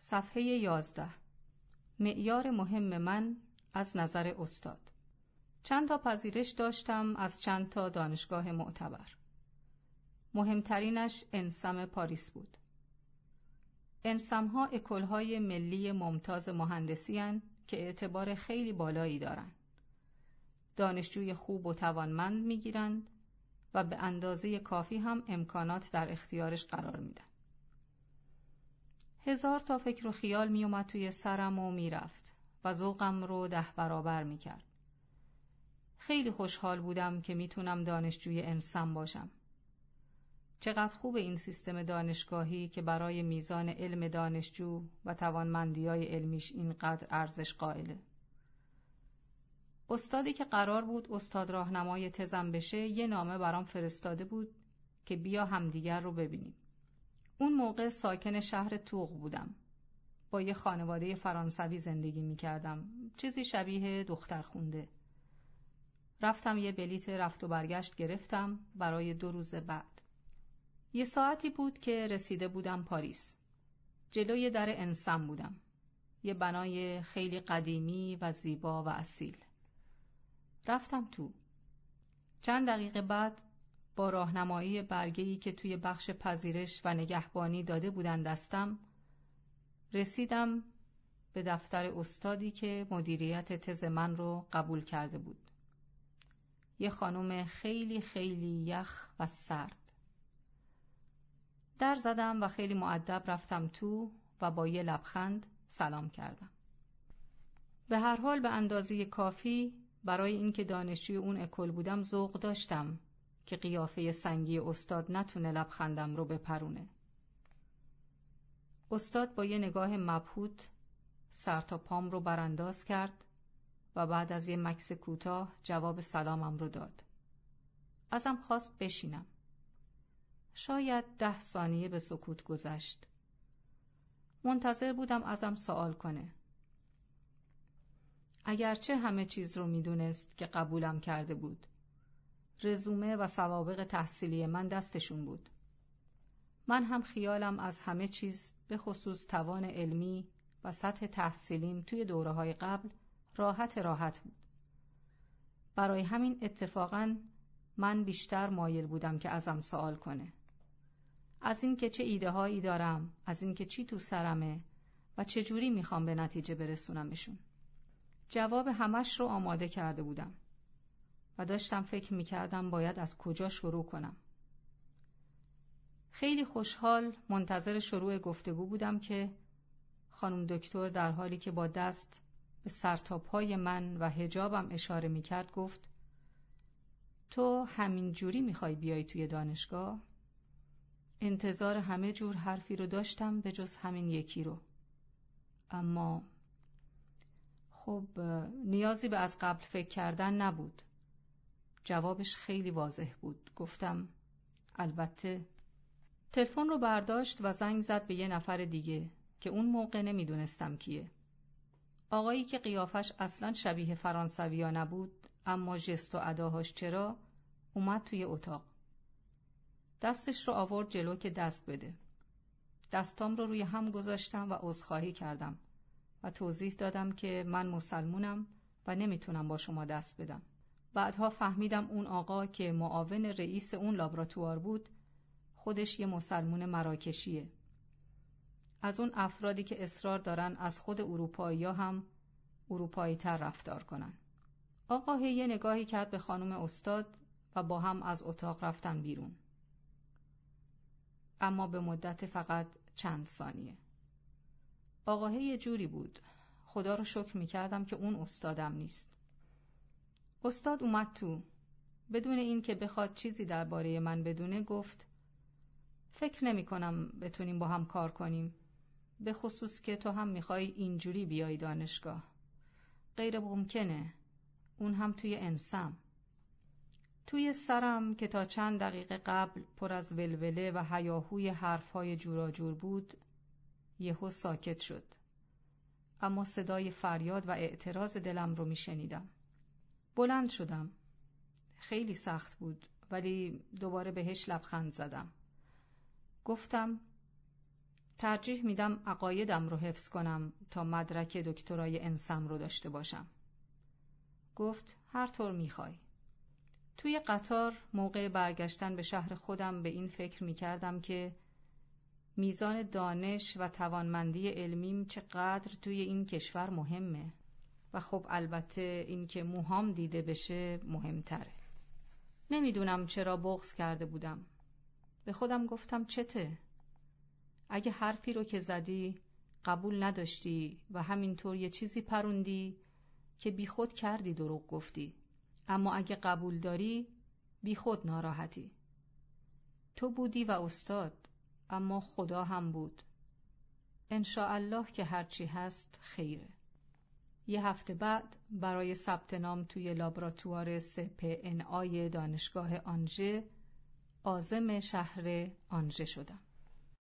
صفحه 11. معیار مهم من از نظر استاد. چند تا پذیرش داشتم از چند تا دانشگاه معتبر. مهمترینش انسم پاریس بود. انسم‌ها اکل‌های ملی ممتاز مهندسی هستند که اعتبار خیلی بالایی دارند. دانشجوی خوب و توانمند می‌گیرند و به اندازه کافی هم امکانات در اختیارش قرار میدن. هزار تا فکر و خیال می اومد توی سرم و میرفت و ذوقم رو 10 برابر میکرد. خیلی خوشحال بودم که میتونم دانشجوی انسم باشم. چقدر خوب این سیستم دانشگاهی که برای میزان علم دانشجو و توانمندی‌های علمیش اینقدر ارزش قائله. استادی که قرار بود استاد راهنمای تزم بشه یه نامه برام فرستاده بود که بیا همدیگر رو ببینیم. اون موقع ساکن شهر توق بودم. با یه خانواده فرانسوی زندگی می‌کردم. چیزی شبیه دختر خونده. رفتم یه بلیت رفت و برگشت گرفتم برای 2 روز بعد. یه ساعتی بود که رسیده بودم پاریس. جلوی در انسم بودم. یه بنای خیلی قدیمی و زیبا و اصیل. رفتم تو. چند دقیقه بعد با راهنمایی برگه‌ای که توی بخش پذیرش و نگهبانی داده بودن دستم، رسیدم به دفتر استادی که مدیریت تز من رو قبول کرده بود. یه خانم خیلی خیلی یخ و سرد. در زدم و خیلی مؤدب رفتم تو و با یه لبخند سلام کردم. به هر حال به اندازه کافی برای اینکه دانشجوی اون اکل بودم ذوق داشتم که قیافه سنگی استاد نتونه لبخندم رو بپرونه. استاد با یه نگاه مبهوت سر تا پام رو برانداز کرد و بعد از یه مکث کوتاه جواب سلامم رو داد. ازم خواست بشینم. شاید 10 ثانیه به سکوت گذشت. منتظر بودم ازم سوال کنه. اگرچه همه چیز رو میدونست که قبولم کرده بود. رزومه و سوابق تحصیلی من دستشون بود. من هم خیالم از همه چیز به خصوص توان علمی و سطح تحصیلیم توی دوره‌های قبل راحت بود. برای همین اتفاقاً من بیشتر مایل بودم که ازم سوال کنه. از این که چه ایده هایی دارم، از این که چی تو سرمه و چجوری میخوام به نتیجه برسونمشون. جواب همش رو آماده کرده بودم و داشتم فکر میکردم باید از کجا شروع کنم. خیلی خوشحال منتظر شروع گفتگو بودم که خانم دکتر در حالی که با دست به سرتاپای من و حجابم اشاره میکرد گفت تو همین جوری میخوای بیای توی دانشگاه؟ انتظار همه جور حرفی رو داشتم به جز همین یکی رو. اما خب نیازی به از قبل فکر کردن نبود. جوابش خیلی واضح بود. گفتم البته. تلفن رو برداشت و زنگ زد به یه نفر دیگه که اون موقع نمیدونستم کیه. آقایی که قیافش اصلاً شبیه فرانسویا نبود اما ژست و اداهاش چرا، اومد توی اتاق. دستش رو آورد جلو که دست بده. دستام رو روی هم گذاشتم و عذرخواهی کردم و توضیح دادم که من مسلمونم و نمیتونم با شما دست بدم. بعدها فهمیدم اون آقا که معاون رئیس اون لابراتوار بود خودش یه مسلمون مراکشیه. از اون افرادی که اصرار دارن از خود اروپایی‌ها هم اروپایی تر رفتار کنن. آقا یه نگاهی کرد به خانم استاد و با هم از اتاق رفتن بیرون. اما به مدت فقط چند ثانیه. آقا یه جوری بود. خدا رو شکر می‌کردم که اون استادم نیست. استاد اومد تو. بدون این که بخواد چیزی درباره من بدونه گفت فکر نمی‌کنم بتونیم با هم کار کنیم. به خصوص که تو هم می‌خوای اینجوری بیای دانشگاه. غیر ممکنه. اون هم توی انسم. توی سرم که تا چند دقیقه قبل پر از ولوله و هیاهوی حرف‌های جوراجور بود، یهو ساکت شد. اما صدای فریاد و اعتراض دلم رو میشنیدم. بلند شدم. خیلی سخت بود ولی دوباره بهش لبخند زدم. گفتم ترجیح میدم عقایدم رو حفظ کنم تا مدرک دکترای انسم رو داشته باشم. گفت هر طور میخوای. توی قطار موقع برگشتن به شهر خودم به این فکر میکردم که میزان دانش و توانمندی علمیم چقدر توی این کشور مهمه و خب البته این که موهام دیده بشه مهمتره. نمیدونم چرا بغض کرده بودم. به خودم گفتم چته؟ اگه حرفی رو که زدی قبول نداشتی و همینطور یه چیزی پروندی که بی خود کردی دروغ گفتی، اما اگه قبول داری بی خود ناراحتی. تو بودی و استاد، اما خدا هم بود. انشاءالله که هرچی هست خیره. یه هفته بعد برای ثبت نام توی لابراتوار CPNA دانشگاه آنژه عازم شهر آنژه شدم.